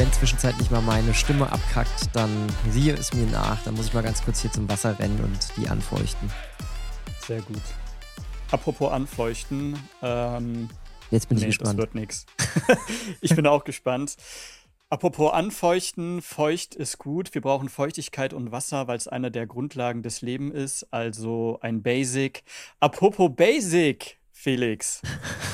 wenn zwischenzeitlich mal meine Stimme abkackt, dann siehe es mir nach. Dann muss ich mal ganz kurz hier zum Wasser rennen und die anfeuchten. Sehr gut. Apropos anfeuchten. Jetzt bin ich gespannt. Das wird nix. Ich bin auch gespannt. Apropos anfeuchten, feucht ist gut. Wir brauchen Feuchtigkeit und Wasser, weil es eine der Grundlagen des Lebens ist. Also ein Basic. Apropos Basic, Felix.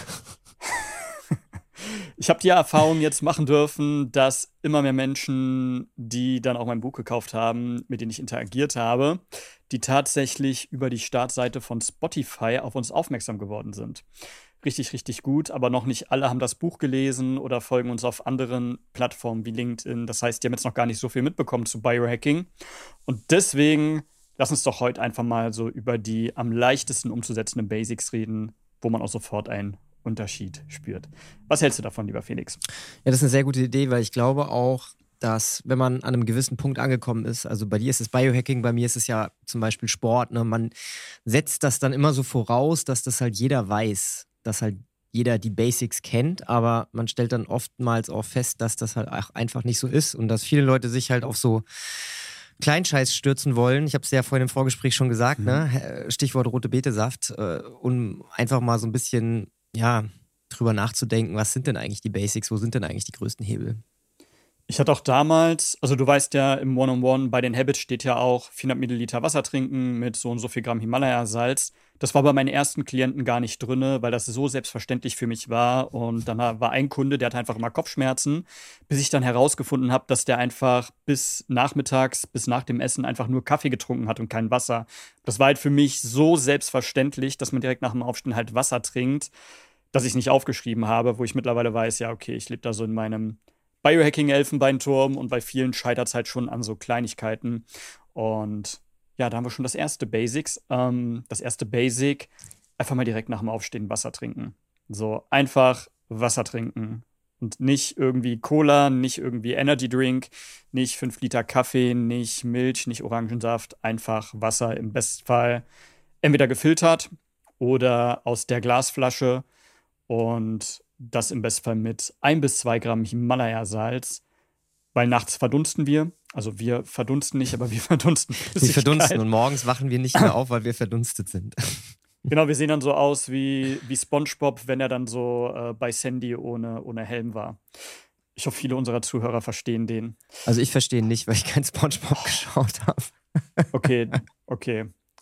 Ich habe die Erfahrung jetzt machen dürfen, dass immer mehr Menschen, die dann auch mein Buch gekauft haben, mit denen ich interagiert habe, die tatsächlich über die Startseite von Spotify auf uns aufmerksam geworden sind. Richtig, richtig gut, aber noch nicht alle haben das Buch gelesen oder folgen uns auf anderen Plattformen wie LinkedIn. Das heißt, die haben jetzt noch gar nicht so viel mitbekommen zu Biohacking. Und deswegen lass uns doch heute einfach mal so über die am leichtesten umzusetzenden Basics reden, wo man auch sofort einen Unterschied spürt. Was hältst du davon, lieber Felix? Ja, das ist eine sehr gute Idee, weil ich glaube auch, dass wenn man an einem gewissen Punkt angekommen ist, also bei dir ist es Biohacking, bei mir ist es ja zum Beispiel Sport, ne? Man setzt das dann immer so voraus, dass das halt jeder weiß, dass halt jeder die Basics kennt, aber man stellt dann oftmals auch fest, dass das halt auch einfach nicht so ist und dass viele Leute sich halt auf so Kleinscheiß stürzen wollen. Ich habe es ja vorhin im Vorgespräch schon gesagt, ne? Stichwort rote Betesaft, um einfach mal so ein bisschen drüber nachzudenken, was sind denn eigentlich die Basics, wo sind denn eigentlich die größten Hebel? Ich hatte auch damals, also du weißt ja, im One-on-One bei den Habits steht ja auch 400 Milliliter Wasser trinken mit so und so viel Gramm Himalaya-Salz. Das war bei meinen ersten Klienten gar nicht drin, weil das so selbstverständlich für mich war. Und dann war ein Kunde, der hat einfach immer Kopfschmerzen, bis ich dann herausgefunden habe, dass der einfach bis nachmittags, bis nach dem Essen einfach nur Kaffee getrunken hat und kein Wasser. Das war halt für mich so selbstverständlich, dass man direkt nach dem Aufstehen halt Wasser trinkt, dass ich es nicht aufgeschrieben habe, wo ich mittlerweile weiß, ja, okay, ich lebe da so in meinem Biohacking-Elfenbeinturm und bei vielen scheitert es halt schon an so Kleinigkeiten. Und ja, da haben wir schon das erste Basics. Das erste Basic, einfach mal direkt nach dem Aufstehen Wasser trinken. So, einfach Wasser trinken. Und nicht irgendwie Cola, nicht irgendwie Energy Drink, nicht 5 Liter Kaffee, nicht Milch, nicht Orangensaft. Einfach Wasser, im besten Fall entweder gefiltert oder aus der Glasflasche. Und das im Bestfall mit 1 bis 2 Gramm Himalaya-Salz, weil nachts verdunsten wir. Also wir verdunsten nicht, aber wir verdunsten Flüssigkeit. Wir verdunsten und morgens wachen wir nicht mehr auf, weil wir verdunstet sind. Genau, wir sehen dann so aus wie SpongeBob, wenn er dann so bei Sandy ohne Helm war. Ich hoffe, viele unserer Zuhörer verstehen den. Also ich verstehe ihn nicht, weil ich kein SpongeBob geschaut habe. Okay.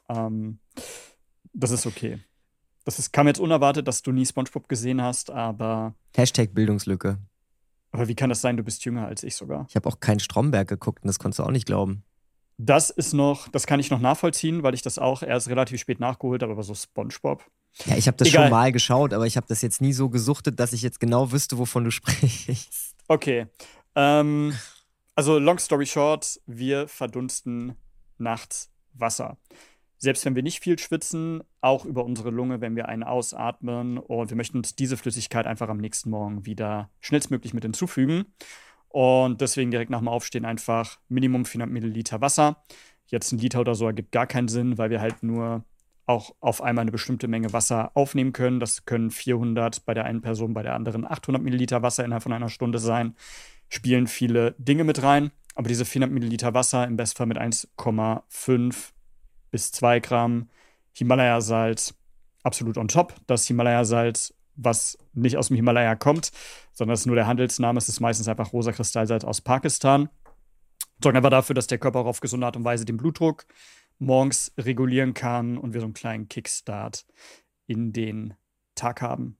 Das ist okay. Kam jetzt unerwartet, dass du nie SpongeBob gesehen hast, aber #Bildungslücke. Aber wie kann das sein? Du bist jünger als ich sogar. Ich habe auch keinen Stromberg geguckt und das konntest du auch nicht glauben. Das kann ich noch nachvollziehen, weil ich das auch erst relativ spät nachgeholt habe, aber so SpongeBob. Ja, ich habe das schon mal geschaut, aber ich habe das jetzt nie so gesuchtet, dass ich jetzt genau wüsste, wovon du sprichst. Okay. Also long story short, wir verdunsten nachts Wasser. Selbst wenn wir nicht viel schwitzen, auch über unsere Lunge, wenn wir einen ausatmen. Und wir möchten uns diese Flüssigkeit einfach am nächsten Morgen wieder schnellstmöglich mit hinzufügen. Und deswegen direkt nach dem Aufstehen einfach Minimum 400 Milliliter Wasser. Jetzt 1 Liter oder so ergibt gar keinen Sinn, weil wir halt nur auch auf einmal eine bestimmte Menge Wasser aufnehmen können. Das können 400 bei der einen Person, bei der anderen 800 Milliliter Wasser innerhalb von einer Stunde sein. Spielen viele Dinge mit rein. Aber diese 400 Milliliter Wasser im Bestfall mit 1,5 bis 2 Gramm Himalaya-Salz absolut on top. Das Himalaya-Salz, was nicht aus dem Himalaya kommt, sondern das ist nur der Handelsname. Es ist meistens einfach rosa Kristallsalz aus Pakistan. Sorgt einfach dafür, dass der Körper auch auf gesunde Art und Weise den Blutdruck morgens regulieren kann und wir so einen kleinen Kickstart in den Tag haben.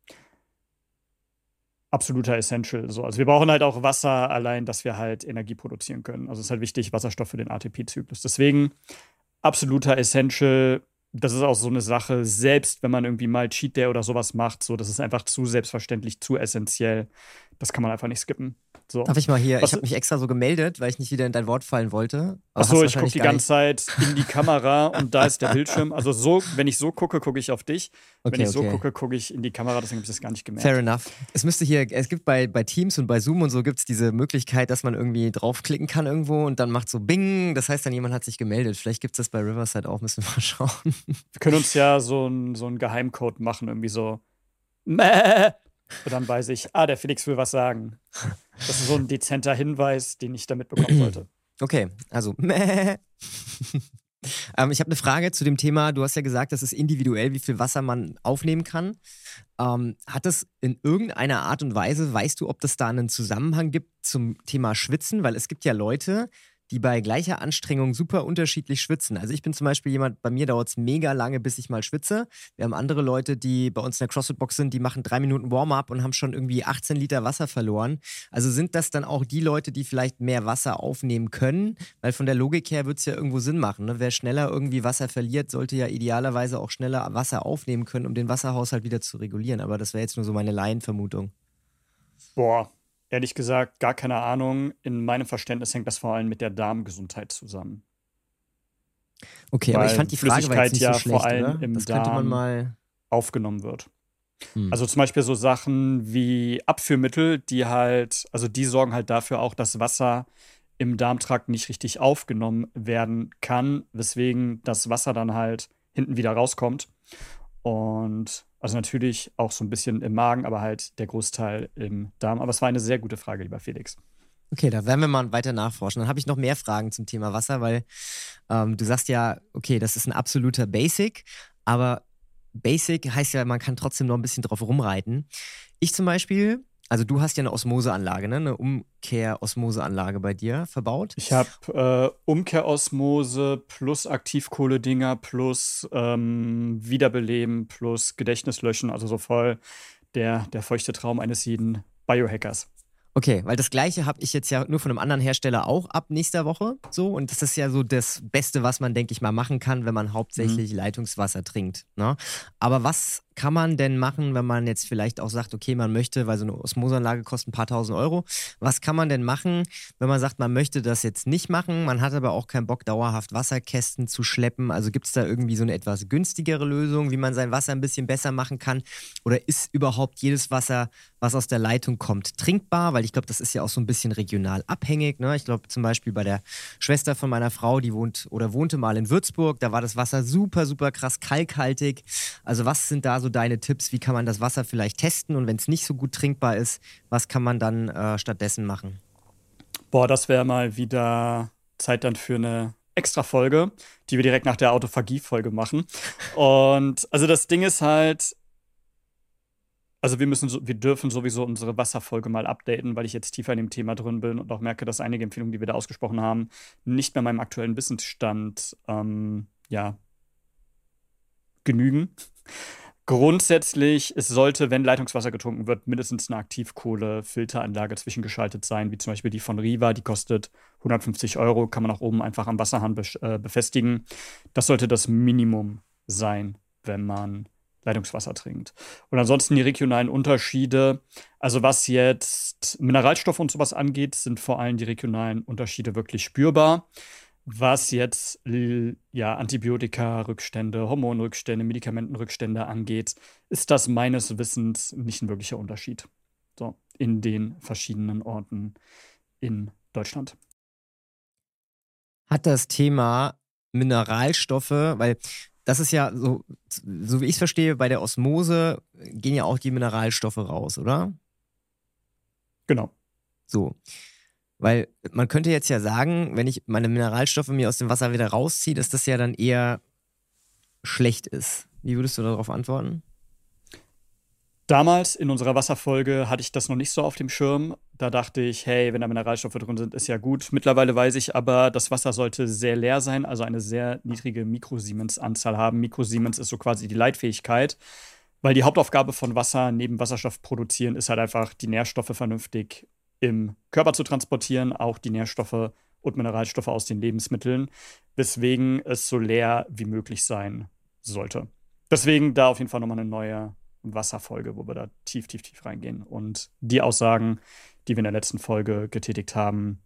Absoluter Essential. So. Also wir brauchen halt auch Wasser allein, dass wir halt Energie produzieren können. Also es ist halt wichtig, Wasserstoff für den ATP-Zyklus. Deswegen absoluter Essential. Das ist auch so eine Sache, selbst wenn man irgendwie mal Cheat Day oder sowas macht, so, das ist einfach zu selbstverständlich, zu essentiell. Das kann man einfach nicht skippen. So. Darf ich mal hier? Ich habe mich extra so gemeldet, weil ich nicht wieder in dein Wort fallen wollte. Achso, ich gucke die ganze Zeit in die Kamera und da ist der Bildschirm. Also so, wenn ich so gucke, gucke ich auf dich. Wenn ich so gucke, gucke ich in die Kamera, deswegen habe ich das gar nicht gemerkt. Fair enough. Es gibt bei Teams und bei Zoom und so gibt es diese Möglichkeit, dass man irgendwie draufklicken kann irgendwo und dann macht so Bing, das heißt dann, jemand hat sich gemeldet. Vielleicht gibt es das bei Riverside auch, müssen wir mal schauen. Wir können uns ja so einen Geheimcode machen, irgendwie so Mäh. Und dann weiß ich, der Felix will was sagen. Das ist so ein dezenter Hinweis, den ich da mitbekommen sollte. Okay, also ich habe eine Frage zu dem Thema. Du hast ja gesagt, das ist individuell, wie viel Wasser man aufnehmen kann. Hat das in irgendeiner Art und Weise, weißt du, ob das da einen Zusammenhang gibt zum Thema Schwitzen? Weil es gibt ja Leute, die bei gleicher Anstrengung super unterschiedlich schwitzen. Also ich bin zum Beispiel jemand, bei mir dauert es mega lange, bis ich mal schwitze. Wir haben andere Leute, die bei uns in der CrossFit-Box sind, die machen 3 Minuten Warm-up und haben schon irgendwie 18 Liter Wasser verloren. Also sind das dann auch die Leute, die vielleicht mehr Wasser aufnehmen können? Weil von der Logik her würde es ja irgendwo Sinn machen. Ne? Wer schneller irgendwie Wasser verliert, sollte ja idealerweise auch schneller Wasser aufnehmen können, um den Wasserhaushalt wieder zu regulieren. Aber das wäre jetzt nur so meine Laienvermutung. Boah, ehrlich gesagt, gar keine Ahnung. In meinem Verständnis hängt das vor allem mit der Darmgesundheit zusammen. Okay, aber ich Weil fand die Frage war jetzt Flüssigkeit nicht so ja schlecht, vor allem oder? im Das könnte man Darm mal. aufgenommen wird. Hm. Also zum Beispiel so Sachen wie Abführmittel, die sorgen halt dafür auch, dass Wasser im Darmtrakt nicht richtig aufgenommen werden kann, weswegen das Wasser dann halt hinten wieder rauskommt. Und also natürlich auch so ein bisschen im Magen, aber halt der Großteil im Darm. Aber es war eine sehr gute Frage, lieber Felix. Okay, da werden wir mal weiter nachforschen. Dann habe ich noch mehr Fragen zum Thema Wasser, weil du sagst ja, okay, das ist ein absoluter Basic, aber Basic heißt ja, man kann trotzdem noch ein bisschen drauf rumreiten. Ich zum Beispiel, also du hast ja eine Osmoseanlage, ne? Eine Umkehr-Osmoseanlage bei dir verbaut. Ich habe Umkehrosmose plus Aktivkohledinger plus Wiederbeleben plus Gedächtnislöschen, also so voll der feuchte Traum eines jeden Biohackers. Okay, weil das Gleiche habe ich jetzt ja nur von einem anderen Hersteller auch ab nächster Woche so. Und das ist ja so das Beste, was man, denke ich mal, machen kann, wenn man hauptsächlich Leitungswasser trinkt. Ne? Aber was kann man denn machen, wenn man jetzt vielleicht auch sagt, okay, man möchte, weil so eine Osmoseanlage kostet ein paar tausend Euro. Was kann man denn machen, wenn man sagt, man möchte das jetzt nicht machen, man hat aber auch keinen Bock, dauerhaft Wasserkästen zu schleppen? Also gibt es da irgendwie so eine etwas günstigere Lösung, wie man sein Wasser ein bisschen besser machen kann? Oder ist überhaupt jedes Wasser, was aus der Leitung kommt, trinkbar? Weil ich glaube, das ist ja auch so ein bisschen regional abhängig. Ne? Ich glaube zum Beispiel bei der Schwester von meiner Frau, die wohnte mal in Würzburg, da war das Wasser super, super krass kalkhaltig. Also was sind da so deine Tipps? Wie kann man das Wasser vielleicht testen? Und wenn es nicht so gut trinkbar ist, was kann man dann stattdessen machen? Boah, das wäre mal wieder Zeit dann für eine Extra-Folge, die wir direkt nach der Autophagie-Folge machen. Und also das Ding ist halt, also wir dürfen sowieso unsere Wasserfolge mal updaten, weil ich jetzt tiefer in dem Thema drin bin und auch merke, dass einige Empfehlungen, die wir da ausgesprochen haben, nicht mehr meinem aktuellen Wissensstand genügen. Grundsätzlich, es sollte, wenn Leitungswasser getrunken wird, mindestens eine Aktivkohle-Filteranlage zwischengeschaltet sein, wie zum Beispiel die von Riva, die kostet 150 Euro, kann man auch oben einfach am Wasserhahn befestigen. Das sollte das Minimum sein, wenn man Leitungswasser trinkt. Und ansonsten die regionalen Unterschiede, also was jetzt Mineralstoffe und sowas angeht, sind vor allem die regionalen Unterschiede wirklich spürbar. Was jetzt Antibiotika-Rückstände, Hormonrückstände, Medikamentenrückstände angeht, ist das meines Wissens nicht ein wirklicher Unterschied. So, in den verschiedenen Orten in Deutschland. Hat das Thema Mineralstoffe, weil das ist ja so wie ich es verstehe, bei der Osmose gehen ja auch die Mineralstoffe raus, oder? Genau. So. Weil man könnte jetzt ja sagen, wenn ich meine Mineralstoffe mir aus dem Wasser wieder rausziehe, dass das ja dann eher schlecht ist. Wie würdest du darauf antworten? Damals in unserer Wasserfolge hatte ich das noch nicht so auf dem Schirm. Da dachte ich, hey, wenn da Mineralstoffe drin sind, ist ja gut. Mittlerweile weiß ich aber, das Wasser sollte sehr leer sein, also eine sehr niedrige Mikrosiemens-Anzahl haben. Mikrosiemens ist so quasi die Leitfähigkeit, weil die Hauptaufgabe von Wasser neben Wasserstoff produzieren ist halt einfach, die Nährstoffe vernünftig im Körper zu transportieren, auch die Nährstoffe und Mineralstoffe aus den Lebensmitteln, weswegen es so leer wie möglich sein sollte. Deswegen da auf jeden Fall nochmal eine neue Wasserfolge, wo wir da tief reingehen und die Aussagen, die wir in der letzten Folge getätigt haben,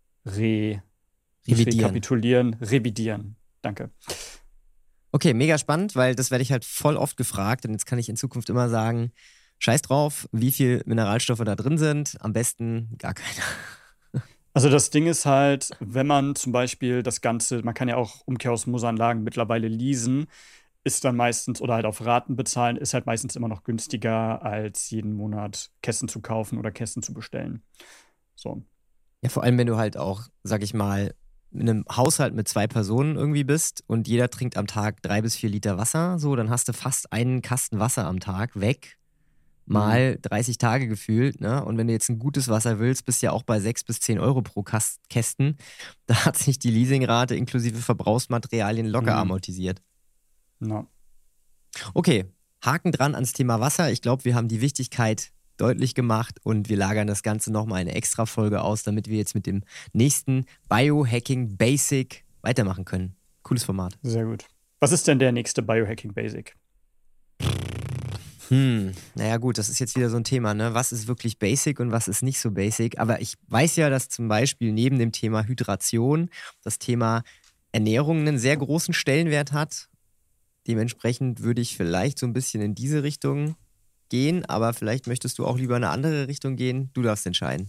revidieren. Danke. Okay, mega spannend, weil das werde ich halt voll oft gefragt und jetzt kann ich in Zukunft immer sagen, scheiß drauf, wie viel Mineralstoffe da drin sind, am besten gar keine. Also das Ding ist halt, wenn man zum Beispiel das Ganze, man kann ja auch Umkehrosmoseanlagen mittlerweile leasen, ist dann meistens, oder halt auf Raten bezahlen, ist halt meistens immer noch günstiger, als jeden Monat Kästen zu kaufen oder Kästen zu bestellen. So. Ja, vor allem, wenn du halt auch, sag ich mal, in einem Haushalt mit 2 Personen irgendwie bist und jeder trinkt am Tag 3 bis 4 Liter Wasser, so, dann hast du fast einen Kasten Wasser am Tag weg, Mhm. mal 30 Tage gefühlt, ne? Und wenn du jetzt ein gutes Wasser willst, bist du ja auch bei 6 bis 10 Euro pro Kästen. Da hat sich die Leasingrate inklusive Verbrauchsmaterialien locker Mhm. amortisiert. Ja. Okay, Haken dran ans Thema Wasser. Ich glaube, wir haben die Wichtigkeit deutlich gemacht und wir lagern das Ganze nochmal eine Extra-Folge aus, damit wir jetzt mit dem nächsten Biohacking Basic weitermachen können. Cooles Format. Sehr gut. Was ist denn der nächste Biohacking Basic? Naja gut, das ist jetzt wieder so ein Thema, ne? Was ist wirklich basic und was ist nicht so basic? Aber ich weiß ja, dass zum Beispiel neben dem Thema Hydration das Thema Ernährung einen sehr großen Stellenwert hat. Dementsprechend würde ich vielleicht so ein bisschen in diese Richtung gehen, aber vielleicht möchtest du auch lieber in eine andere Richtung gehen. Du darfst entscheiden.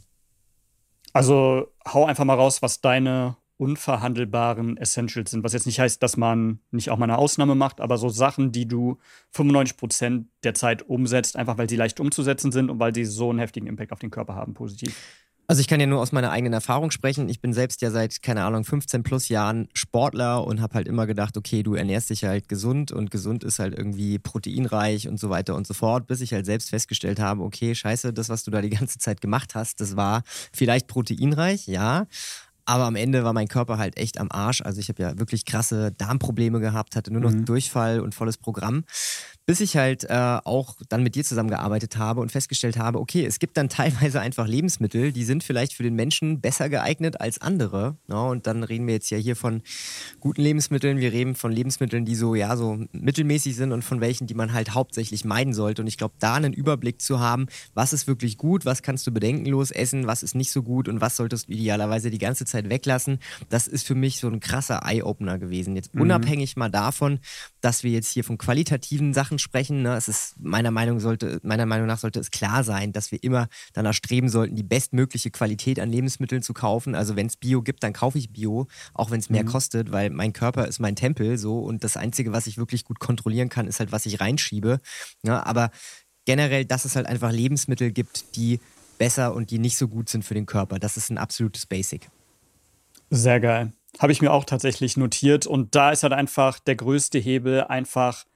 Also hau einfach mal raus, was deine unverhandelbaren Essentials sind. Was jetzt nicht heißt, dass man nicht auch mal eine Ausnahme macht, aber so Sachen, die du 95% der Zeit umsetzt, einfach weil sie leicht umzusetzen sind und weil sie so einen heftigen Impact auf den Körper haben, positiv. Also ich kann ja nur aus meiner eigenen Erfahrung sprechen. Ich bin selbst ja seit, keine Ahnung, 15 plus Jahren Sportler und habe halt immer gedacht, okay, du ernährst dich halt gesund und gesund ist halt irgendwie proteinreich und so weiter und so fort, bis ich halt selbst festgestellt habe, okay, scheiße, das, was du da die ganze Zeit gemacht hast, das war vielleicht proteinreich, ja, aber am Ende war mein Körper halt echt am Arsch. Also ich habe ja wirklich krasse Darmprobleme gehabt, hatte nur noch Mhm. Durchfall und volles Programm. Bis ich halt auch dann mit dir zusammengearbeitet habe und festgestellt habe, okay, es gibt dann teilweise einfach Lebensmittel, die sind vielleicht für den Menschen besser geeignet als andere. Ja, und dann reden wir jetzt ja hier von guten Lebensmitteln, wir reden von Lebensmitteln, die so, ja, so mittelmäßig sind und von welchen, die man halt hauptsächlich meiden sollte. Und ich glaube, da einen Überblick zu haben, was ist wirklich gut, was kannst du bedenkenlos essen, was ist nicht so gut und was solltest du idealerweise die ganze Zeit weglassen, das ist für mich so ein krasser Eye-Opener gewesen. Jetzt Mhm. unabhängig mal davon, dass wir jetzt hier von qualitativen Sachen sprechen. Ne? Es ist meiner Meinung nach sollte es klar sein, dass wir immer danach streben sollten, die bestmögliche Qualität an Lebensmitteln zu kaufen. Also wenn es Bio gibt, dann kaufe ich Bio, auch wenn es mehr Mhm. kostet, weil mein Körper ist mein Tempel so und das Einzige, was ich wirklich gut kontrollieren kann, ist halt, was ich reinschiebe. Ja, aber generell, dass es halt einfach Lebensmittel gibt, die besser und die nicht so gut sind für den Körper. Das ist ein absolutes Basic. Sehr geil. Habe ich mir auch tatsächlich notiert. Und da ist halt einfach der größte Hebel, einfach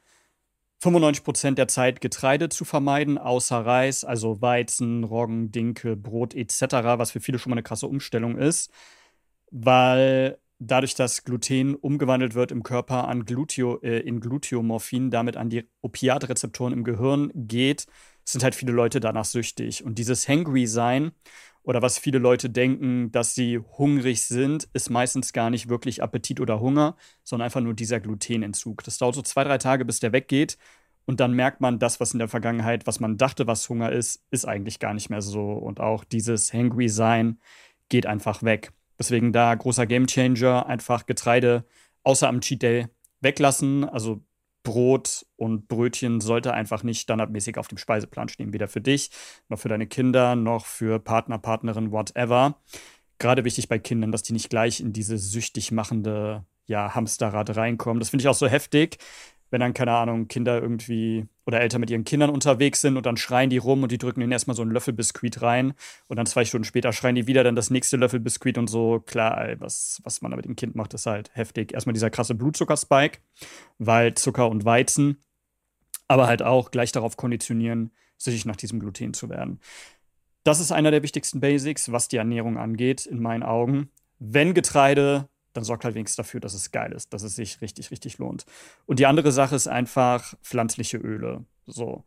95% der Zeit Getreide zu vermeiden, außer Reis, also Weizen, Roggen, Dinkel, Brot etc., was für viele schon mal eine krasse Umstellung ist, weil dadurch, dass Gluten umgewandelt wird im Körper in Gluteomorphin, damit an die Opiatrezeptoren im Gehirn geht, sind halt viele Leute danach süchtig. Und dieses Hangry-Sein oder was viele Leute denken, dass sie hungrig sind, ist meistens gar nicht wirklich Appetit oder Hunger, sondern einfach nur dieser Glutenentzug. Das dauert so 2, 3 Tage, bis der weggeht. Und dann merkt man, das, was in der Vergangenheit, was man dachte, was Hunger ist eigentlich gar nicht mehr so. Und auch dieses Hangry-Sein geht einfach weg. Deswegen da großer Gamechanger, einfach Getreide außer am Cheat Day weglassen. Also Brot und Brötchen sollte einfach nicht standardmäßig auf dem Speiseplan stehen, weder für dich, noch für deine Kinder, noch für Partner, Partnerin, whatever. Gerade wichtig bei Kindern, dass die nicht gleich in diese süchtig machende, ja, Hamsterrad reinkommen. Das finde ich auch so heftig, wenn dann, keine Ahnung, Kinder irgendwie oder Eltern mit ihren Kindern unterwegs sind und dann schreien die rum und die drücken ihnen erstmal so einen Löffel Biskuit rein und dann 2 Stunden später schreien die wieder dann das nächste Löffel Biskuit und so. Klar, ey, was man da mit dem Kind macht, ist halt heftig. Erstmal dieser krasse Blutzuckerspike, weil Zucker und Weizen, aber halt auch gleich darauf konditionieren, süchtig nach diesem Gluten zu werden. Das ist einer der wichtigsten Basics, was die Ernährung angeht, in meinen Augen. Wenn Getreide, dann sorgt halt wenigstens dafür, dass es geil ist, dass es sich richtig, richtig lohnt. Und die andere Sache ist einfach pflanzliche Öle. So.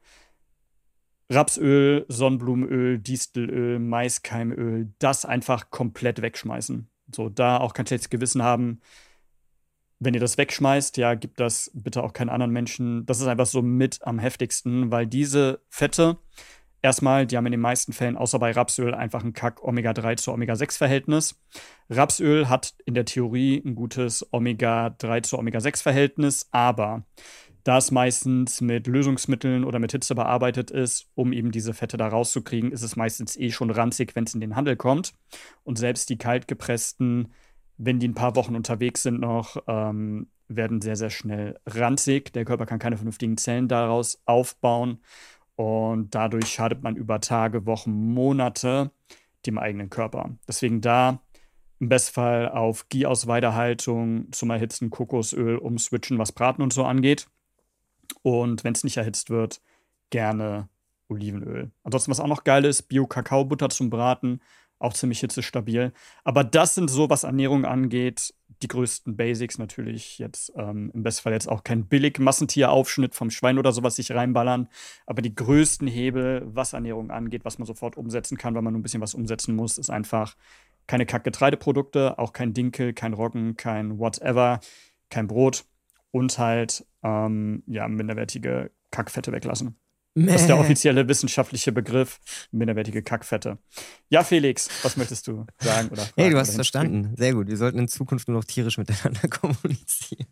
Rapsöl, Sonnenblumenöl, Distelöl, Maiskeimöl, das einfach komplett wegschmeißen. So, da auch kein schlechtes Gewissen haben. Wenn ihr das wegschmeißt, ja, gebt das bitte auch keinen anderen Menschen. Das ist einfach so mit am heftigsten, weil diese Fette, erstmal, die haben in den meisten Fällen, außer bei Rapsöl, einfach ein Kack-Omega-3 zu Omega-6-Verhältnis. Rapsöl hat in der Theorie ein gutes Omega-3 zu Omega-6-Verhältnis, aber da es meistens mit Lösungsmitteln oder mit Hitze bearbeitet ist, um eben diese Fette da rauszukriegen, ist es meistens eh schon ranzig, wenn es in den Handel kommt. Und selbst die kaltgepressten wenn die ein paar Wochen unterwegs sind noch, werden sehr, sehr schnell ranzig. Der Körper kann keine vernünftigen Zellen daraus aufbauen. Und dadurch schadet man über Tage, Wochen, Monate dem eigenen Körper. Deswegen da im Bestfall auf Ghee aus Weidehaltung zum Erhitzen Kokosöl umswitchen, was Braten und so angeht. Und wenn es nicht erhitzt wird, gerne Olivenöl. Ansonsten, was auch noch geil ist, Bio-Kakaobutter zum Braten, auch ziemlich hitzestabil. Aber das sind so, was Ernährung angeht, die größten Basics natürlich. Jetzt im Bestfall jetzt auch kein billig Massentieraufschnitt vom Schwein oder sowas sich reinballern. Aber die größten Hebel, was Ernährung angeht, was man sofort umsetzen kann, weil man nur ein bisschen was umsetzen muss, ist einfach keine Kackgetreideprodukte, auch kein Dinkel, kein Roggen, kein whatever, kein Brot und halt minderwertige Kackfette weglassen. Das ist der offizielle wissenschaftliche Begriff, minderwertige Kackfette. Ja, Felix, was möchtest du sagen oder fragen? Hey, du hast es verstanden. Sehr gut. Wir sollten in Zukunft nur noch tierisch miteinander kommunizieren.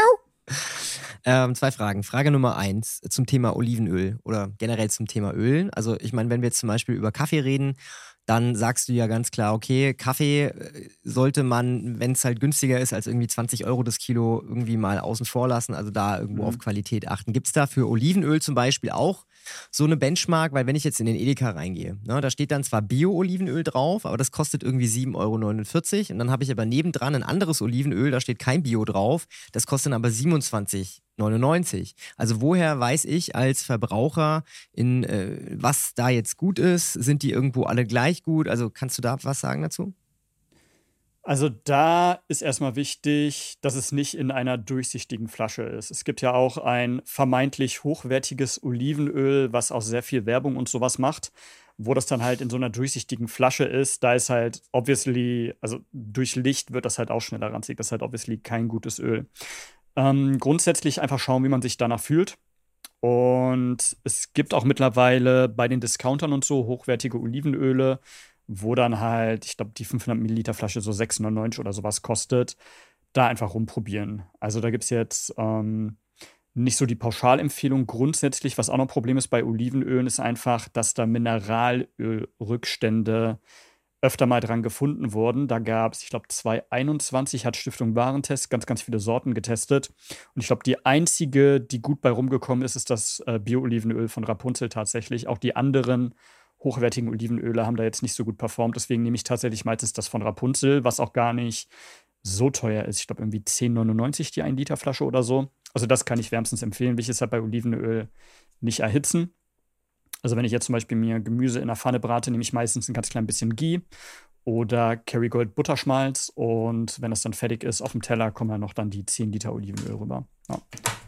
Miau. 2 Fragen. Frage Nummer 1 zum Thema Olivenöl oder generell zum Thema Öl. Also ich meine, wenn wir jetzt zum Beispiel über Kaffee reden, dann sagst du ja ganz klar, okay, Kaffee sollte man, wenn es halt günstiger ist als irgendwie 20 Euro das Kilo, irgendwie mal außen vor lassen, also da irgendwo auf Qualität achten. Gibt es da für Olivenöl zum Beispiel auch so eine Benchmark? Weil wenn ich jetzt in den Edeka reingehe, ne, da steht dann zwar Bio-Olivenöl drauf, aber das kostet irgendwie 7,49 € und dann habe ich aber nebendran ein anderes Olivenöl, da steht kein Bio drauf, das kostet dann aber 27,99 €. Also woher weiß ich als Verbraucher, was da jetzt gut ist? Sind die irgendwo alle gleich gut? Also kannst du da was sagen dazu? Also da ist erstmal wichtig, dass es nicht in einer durchsichtigen Flasche ist. Es gibt ja auch ein vermeintlich hochwertiges Olivenöl, was auch sehr viel Werbung und sowas macht, wo das dann halt in so einer durchsichtigen Flasche ist. Da ist halt obviously, also durch Licht wird das halt auch schneller ranzig. Das ist halt obviously kein gutes Öl. Grundsätzlich einfach schauen, wie man sich danach fühlt. Und es gibt auch mittlerweile bei den Discountern und so hochwertige Olivenöle, wo dann halt, ich glaube, die 500 Milliliter Flasche so 6,99 € oder sowas kostet. Da einfach rumprobieren. Also da gibt es jetzt nicht so die Pauschalempfehlung. Grundsätzlich, was auch noch ein Problem ist bei Olivenölen, ist einfach, dass da Mineralölrückstände öfter mal dran gefunden wurden. Da gab es, ich glaube, 2021 hat Stiftung Warentest ganz, ganz viele Sorten getestet. Und ich glaube, die einzige, die gut bei rumgekommen ist, ist das Bio-Olivenöl von Rapunzel tatsächlich. Auch die anderen hochwertigen Olivenöle haben da jetzt nicht so gut performt. Deswegen nehme ich tatsächlich meistens das von Rapunzel, was auch gar nicht so teuer ist. Ich glaube, irgendwie 10,99 € die 1 Liter Flasche oder so. Also das kann ich wärmstens empfehlen. Wichtig ist halt bei Olivenöl nicht erhitzen. Also wenn ich jetzt zum Beispiel mir Gemüse in der Pfanne brate, nehme ich meistens ein ganz klein bisschen Ghee oder Kerrygold Butterschmalz. Und wenn das dann fertig ist, auf dem Teller kommen dann noch dann die 10 Liter Olivenöl rüber. Ja.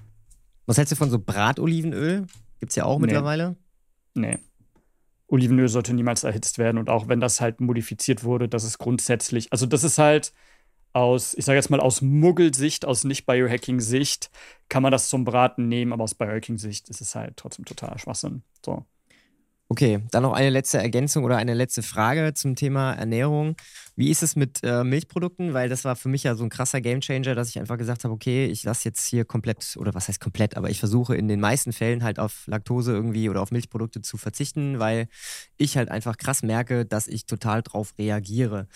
Was hältst du von so Bratolivenöl? Gibt's ja auch mittlerweile. Nee. Olivenöl sollte niemals erhitzt werden. Und auch wenn das halt modifiziert wurde, das ist grundsätzlich, also das ist halt ich sage jetzt mal aus Muggelsicht, aus Nicht-Biohacking-Sicht, kann man das zum Braten nehmen, aber aus Biohacking-Sicht ist es halt trotzdem totaler Schwachsinn. So. Okay, dann noch eine letzte Ergänzung oder eine letzte Frage zum Thema Ernährung. Wie ist es mit Milchprodukten? Weil das war für mich ja so ein krasser Gamechanger, dass ich einfach gesagt habe, okay, ich lasse jetzt hier komplett, oder was heißt komplett, aber ich versuche in den meisten Fällen halt auf Laktose irgendwie oder auf Milchprodukte zu verzichten, weil ich halt einfach krass merke, dass ich total drauf reagiere.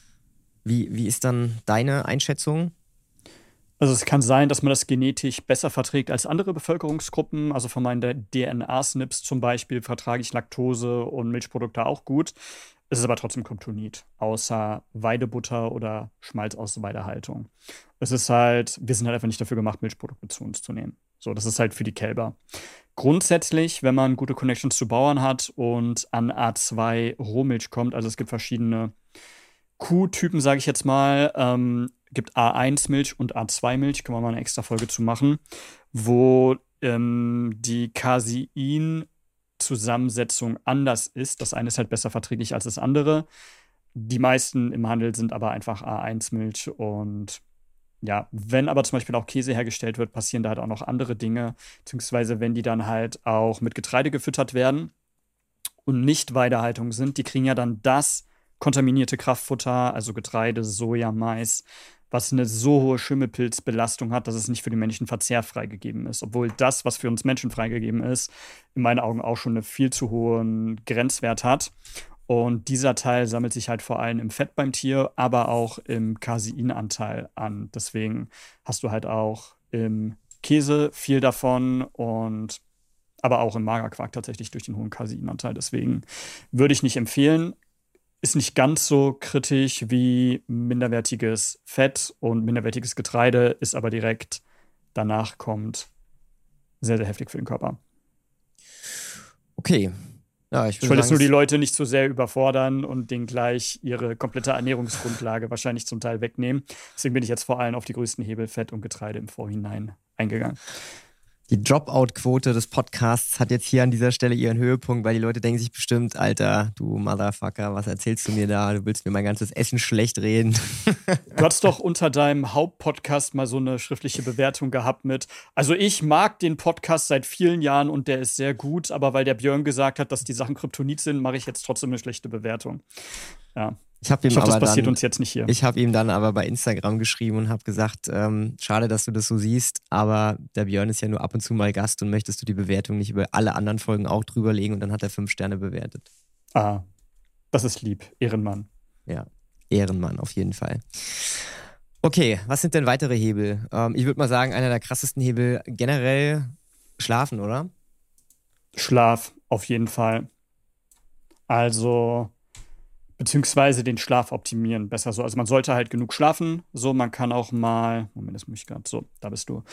Wie ist dann deine Einschätzung? Also es kann sein, dass man das genetisch besser verträgt als andere Bevölkerungsgruppen. Also von meinen DNA-SNPs zum Beispiel vertrage ich Laktose und Milchprodukte auch gut. Es ist aber trotzdem Kryptonit, außer Weidebutter oder Schmalz aus Weidehaltung. Es ist halt, wir sind halt einfach nicht dafür gemacht, Milchprodukte zu uns zu nehmen. So, das ist halt für die Kälber. Grundsätzlich, wenn man gute Connections zu Bauern hat und an A2 Rohmilch kommt, also es gibt verschiedene Kuhtypen, sage ich jetzt mal, gibt A1-Milch und A2-Milch, können wir mal eine extra Folge zu machen, wo die Casein-Zusammensetzung anders ist. Das eine ist halt besser verträglich als das andere. Die meisten im Handel sind aber einfach A1-Milch und ja, wenn aber zum Beispiel auch Käse hergestellt wird, passieren da halt auch noch andere Dinge, beziehungsweise wenn die dann halt auch mit Getreide gefüttert werden und nicht Weidehaltung sind, die kriegen ja dann das kontaminierte Kraftfutter, also Getreide, Soja, Mais, was eine so hohe Schimmelpilzbelastung hat, dass es nicht für den Menschen Verzehr freigegeben ist. Obwohl das, was für uns Menschen freigegeben ist, in meinen Augen auch schon einen viel zu hohen Grenzwert hat. Und dieser Teil sammelt sich halt vor allem im Fett beim Tier, aber auch im Caseinanteil an. Deswegen hast du halt auch im Käse viel davon und aber auch im Magerquark tatsächlich durch den hohen Caseinanteil. Deswegen würde ich nicht empfehlen. Ist nicht ganz so kritisch wie minderwertiges Fett und minderwertiges Getreide, ist aber direkt danach kommt sehr, sehr heftig für den Körper. Okay. Ja, Ich wollte jetzt nur die Leute nicht zu sehr überfordern und denen gleich ihre komplette Ernährungsgrundlage wahrscheinlich zum Teil wegnehmen. Deswegen bin ich jetzt vor allem auf die größten Hebel Fett und Getreide im Vorhinein eingegangen. Die Dropout-Quote des Podcasts hat jetzt hier an dieser Stelle ihren Höhepunkt, weil die Leute denken sich bestimmt, Alter, du Motherfucker, was erzählst du mir da? Du willst mir mein ganzes Essen schlecht reden. Du hast doch unter deinem Hauptpodcast mal so eine schriftliche Bewertung gehabt mit, also ich mag den Podcast seit vielen Jahren und der ist sehr gut, aber weil der Björn gesagt hat, dass die Sachen Kryptonit sind, mache ich jetzt trotzdem eine schlechte Bewertung. Ja. Ich hoffe, das passiert uns jetzt nicht hier. Ich habe ihm dann aber bei Instagram geschrieben und habe gesagt, schade, dass du das so siehst, aber der Björn ist ja nur ab und zu mal Gast und möchtest du die Bewertung nicht über alle anderen Folgen auch drüberlegen und dann hat er 5 Sterne bewertet. Ah, das ist lieb. Ehrenmann. Ja, Ehrenmann auf jeden Fall. Okay, was sind denn weitere Hebel? Ich würde mal sagen, einer der krassesten Hebel generell Schlafen, oder? Schlaf, auf jeden Fall. Also beziehungsweise den Schlaf optimieren, besser so. Also man sollte halt genug schlafen, so, man kann auch mal, Moment, das muss ich gerade, so, da bist du.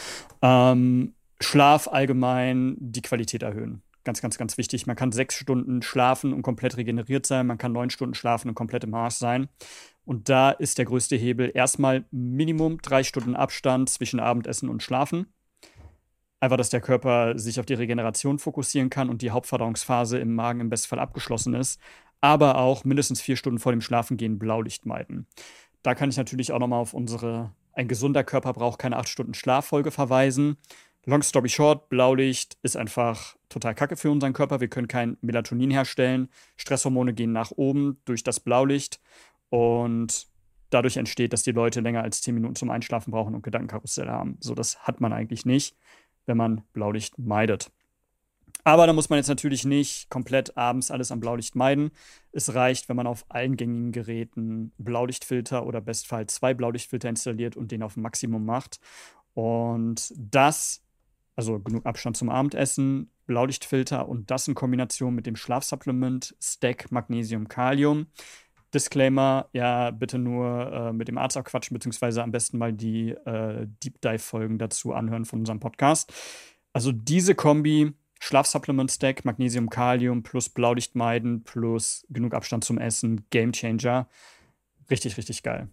Schlaf allgemein die Qualität erhöhen. Ganz, ganz, ganz wichtig. Man kann 6 Stunden schlafen und komplett regeneriert sein, man kann 9 Stunden schlafen und komplett im Arsch sein. Und da ist der größte Hebel erstmal Minimum 3 Stunden Abstand zwischen Abendessen und Schlafen. Einfach, dass der Körper sich auf die Regeneration fokussieren kann und die Hauptverdauungsphase im Magen im Bestfall abgeschlossen ist. Aber auch mindestens 4 Stunden vor dem Schlafengehen Blaulicht meiden. Da kann ich natürlich auch nochmal auf unsere Ein gesunder Körper braucht keine 8 Stunden Schlaffolge verweisen. Long story short, Blaulicht ist einfach total kacke für unseren Körper. Wir können kein Melatonin herstellen. Stresshormone gehen nach oben durch das Blaulicht. Und dadurch entsteht, dass die Leute länger als 10 Minuten zum Einschlafen brauchen und Gedankenkarusselle haben. So, das hat man eigentlich nicht, wenn man Blaulicht meidet. Aber da muss man jetzt natürlich nicht komplett abends alles am Blaulicht meiden. Es reicht, wenn man auf allen gängigen Geräten Blaulichtfilter oder bestfalls 2 Blaulichtfilter installiert und den auf Maximum macht. Und das, also genug Abstand zum Abendessen, Blaulichtfilter und das in Kombination mit dem Schlafsupplement Stack Magnesium Kalium. Disclaimer, ja, bitte nur mit dem Arzt abquatschen, beziehungsweise am besten mal die Deep Dive-Folgen dazu anhören von unserem Podcast. Also diese Kombi, Schlafsupplement-Stack, Magnesium, Kalium plus Blaulicht meiden plus genug Abstand zum Essen, Gamechanger. Richtig, richtig geil.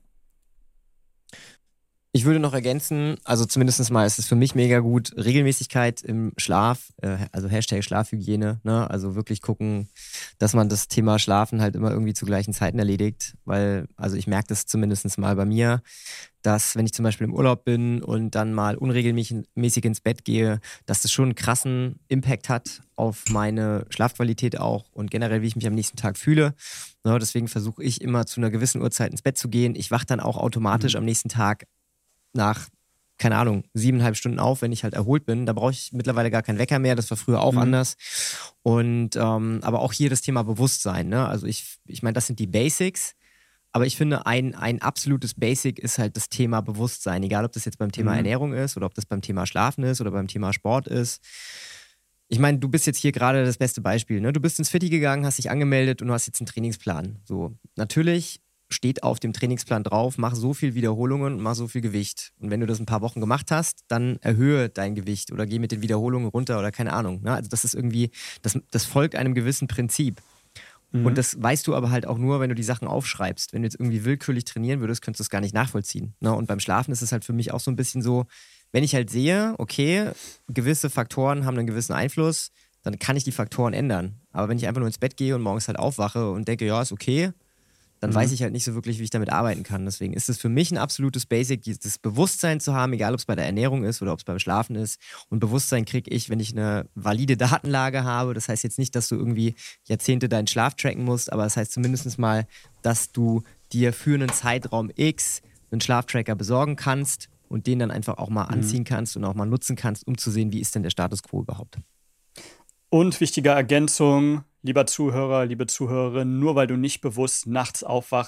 Ich würde noch ergänzen, also zumindest mal ist es für mich mega gut, Regelmäßigkeit im Schlaf, also Hashtag Schlafhygiene, ne? Also wirklich gucken, dass man das Thema Schlafen halt immer irgendwie zu gleichen Zeiten erledigt, weil, also ich merke das zumindest mal bei mir, dass wenn ich zum Beispiel im Urlaub bin und dann mal unregelmäßig ins Bett gehe, dass das schon einen krassen Impact hat auf meine Schlafqualität auch und generell, wie ich mich am nächsten Tag fühle. Ja, deswegen versuche ich immer zu einer gewissen Uhrzeit ins Bett zu gehen. Ich wache dann auch automatisch am nächsten Tag nach, keine Ahnung, 7,5 Stunden auf, wenn ich halt erholt bin. Da brauche ich mittlerweile gar keinen Wecker mehr. Das war früher auch anders. Und aber auch hier das Thema Bewusstsein. Ne? Also ich meine, das sind die Basics. Aber ich finde, ein absolutes Basic ist halt das Thema Bewusstsein. Egal, ob das jetzt beim Thema Ernährung ist oder ob das beim Thema Schlafen ist oder beim Thema Sport ist. Ich meine, du bist jetzt hier gerade das beste Beispiel. Ne? Du bist ins Fitti gegangen, hast dich angemeldet und du hast jetzt einen Trainingsplan. So, natürlich steht auf dem Trainingsplan drauf, mach so viel Wiederholungen und mach so viel Gewicht. Und wenn du das ein paar Wochen gemacht hast, dann erhöhe dein Gewicht oder geh mit den Wiederholungen runter oder keine Ahnung. Ne? Also das ist irgendwie, das folgt einem gewissen Prinzip. Und das weißt du aber halt auch nur, wenn du die Sachen aufschreibst. Wenn du jetzt irgendwie willkürlich trainieren würdest, könntest du es gar nicht nachvollziehen. Ne? Und beim Schlafen ist es halt für mich auch so ein bisschen so, wenn ich halt sehe, okay, gewisse Faktoren haben einen gewissen Einfluss, dann kann ich die Faktoren ändern. Aber wenn ich einfach nur ins Bett gehe und morgens halt aufwache und denke, ja, ist okay, dann weiß ich halt nicht so wirklich, wie ich damit arbeiten kann. Deswegen ist es für mich ein absolutes Basic, das Bewusstsein zu haben, egal ob es bei der Ernährung ist oder ob es beim Schlafen ist. Und Bewusstsein kriege ich, wenn ich eine valide Datenlage habe. Das heißt jetzt nicht, dass du irgendwie Jahrzehnte deinen Schlaf tracken musst, aber das heißt zumindest mal, dass du dir für einen Zeitraum X einen Schlaftracker besorgen kannst und den dann einfach auch mal anziehen kannst und auch mal nutzen kannst, um zu sehen, wie ist denn der Status quo überhaupt. Und wichtige Ergänzung, lieber Zuhörer, liebe Zuhörerin, nur weil du nicht bewusst nachts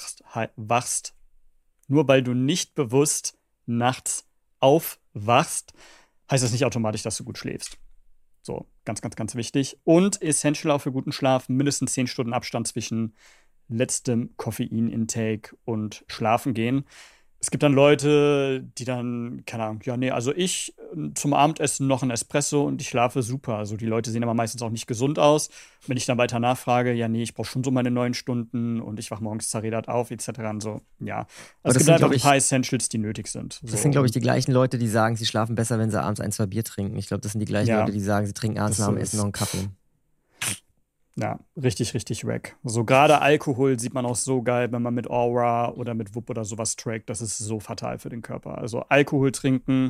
nur weil du nicht bewusst nachts aufwachst, heißt das nicht automatisch, dass du gut schläfst. So, ganz, ganz, ganz wichtig. Und essential auch für guten Schlaf, mindestens 10 Stunden Abstand zwischen letztem Koffein-Intake und Schlafen gehen. Es gibt dann Leute, die dann, keine Ahnung, ja, nee, also ich zum Abendessen noch ein Espresso und ich schlafe super. Also die Leute sehen aber meistens auch nicht gesund aus. Wenn ich dann weiter nachfrage, ja, nee, ich brauche schon so meine 9 Stunden und ich wache morgens zerredet auf, etc. Und so, ja. Also es gibt einfach ein paar Essentials, die nötig sind. Das sind, glaube ich, die gleichen Leute, die sagen, sie schlafen besser, wenn sie abends 1, 2 Bier trinken. Ich glaube, das sind die gleichen Leute, die sagen, sie trinken abends nach dem Essen noch einen Kaffee. Ja, richtig, richtig wack. So gerade Alkohol sieht man auch so geil, wenn man mit Aura oder mit Whoop oder sowas trackt. Das ist so fatal für den Körper. Also Alkohol trinken,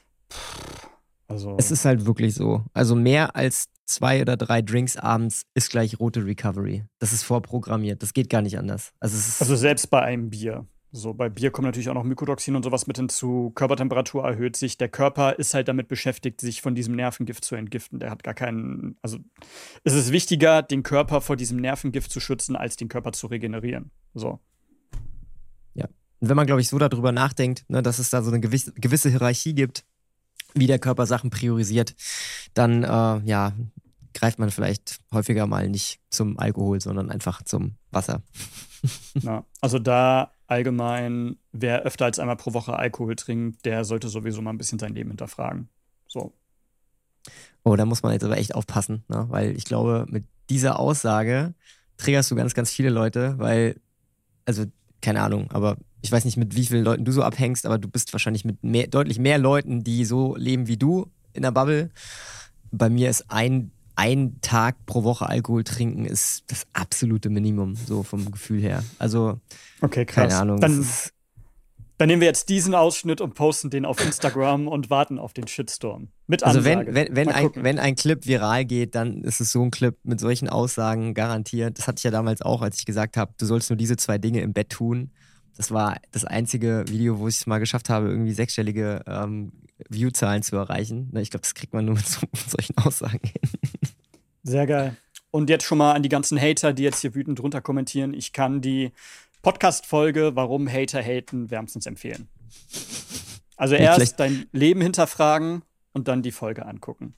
also es ist halt wirklich so. Also mehr als 2 oder 3 Drinks abends ist gleich rote Recovery. Das ist vorprogrammiert. Das geht gar nicht anders. Also selbst bei einem Bier. So, bei Bier kommt natürlich auch noch Mykotoxin und sowas mit hinzu. Körpertemperatur erhöht sich. Der Körper ist halt damit beschäftigt, sich von diesem Nervengift zu entgiften. Der hat gar keinen. Also, es ist wichtiger, den Körper vor diesem Nervengift zu schützen, als den Körper zu regenerieren. So. Ja. Und wenn man, glaube ich, so darüber nachdenkt, ne, dass es da so eine gewisse Hierarchie gibt, wie der Körper Sachen priorisiert, dann, ja, greift man vielleicht häufiger mal nicht zum Alkohol, sondern einfach zum Wasser. Ja, also da allgemein, wer öfter als einmal pro Woche Alkohol trinkt, der sollte sowieso mal ein bisschen sein Leben hinterfragen. So. Oh, da muss man jetzt aber echt aufpassen, ne? Weil ich glaube, mit dieser Aussage triggerst du ganz, ganz viele Leute, weil, also, keine Ahnung, aber ich weiß nicht, mit wie vielen Leuten du so abhängst, aber du bist wahrscheinlich mit deutlich mehr Leuten, die so leben wie du in der Bubble. Bei mir ist ein Tag pro Woche Alkohol trinken ist das absolute Minimum, so vom Gefühl her. Also, okay, krass. Keine Ahnung. Dann nehmen wir jetzt diesen Ausschnitt und posten den auf Instagram und warten auf den Shitstorm. Mit Also Ansage. wenn ein Clip viral geht, dann ist es so ein Clip mit solchen Aussagen garantiert. Das hatte ich ja damals auch, als ich gesagt habe, du sollst nur diese 2 Dinge im Bett tun. Das war das einzige Video, wo ich es mal geschafft habe, irgendwie 6-stellige View-Zahlen zu erreichen. Ich glaube, das kriegt man nur mit solchen Aussagen hin. Sehr geil. Und jetzt schon mal an die ganzen Hater, die jetzt hier wütend drunter kommentieren. Ich kann die Podcast-Folge Warum Hater haten wärmstens empfehlen. Also erst dein Leben hinterfragen und dann die Folge angucken.